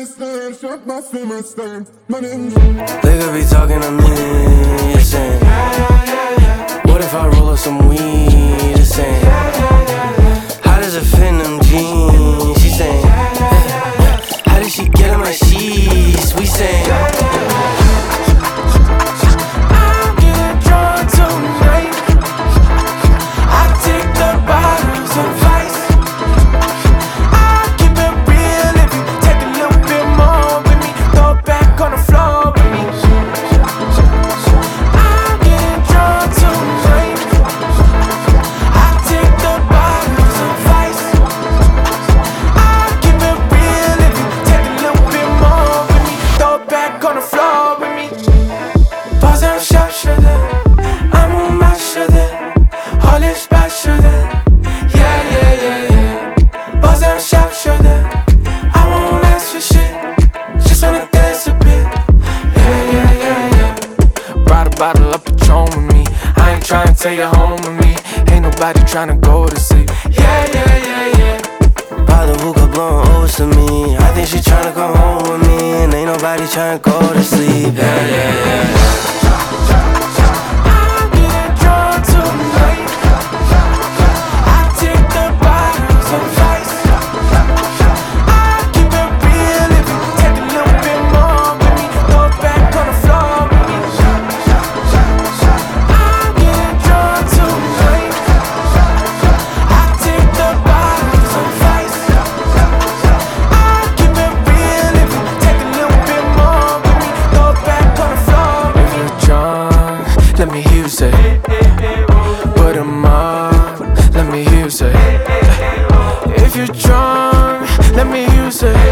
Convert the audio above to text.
They could be talking to me, you're saying, what if I roll up some weed, you're saying, how does it fit in them jeans, she's saying, how did she get in my sheets, we saying, I'm getting drunk tonight, I take the bottles of vice, I'll keep it real if you take a little bit more with me, throw it back on the floor with me. I'm getting drunk tonight, I take the bottles of vice, I'll keep it real if you take a little bit more with me, throw it back on the floor with me. Bazen şaşırdı, ama şaşırdı, hali şaşırdı, yeah yeah yeah yeah. Bazen şaşırdı, I won't ask for shit, just wanna dance a bit, yeah yeah yeah yeah. Brought a bottle of Patron with me, I ain't tryna take it home with me, ain't nobody tryna go to sleep, yeah yeah yeah yeah. By the hookah blowing O's to me, I think she tryna come home with me, and ain't nobody tryna go to sleep, yeah yeah yeah. I'm getting drunk tonight, I take the bottles of vice, I'll keep it real if you take a little bit more with me, throw it back on the floor with me. I'm getting drunk tonight, I take the bottles of vice, I'll keep it real if you take a little bit more with me, throw it back on the floor. If you're drunk, let me hear you say, put 'em up, let me hear you say, if you're drunk, let me hear you say.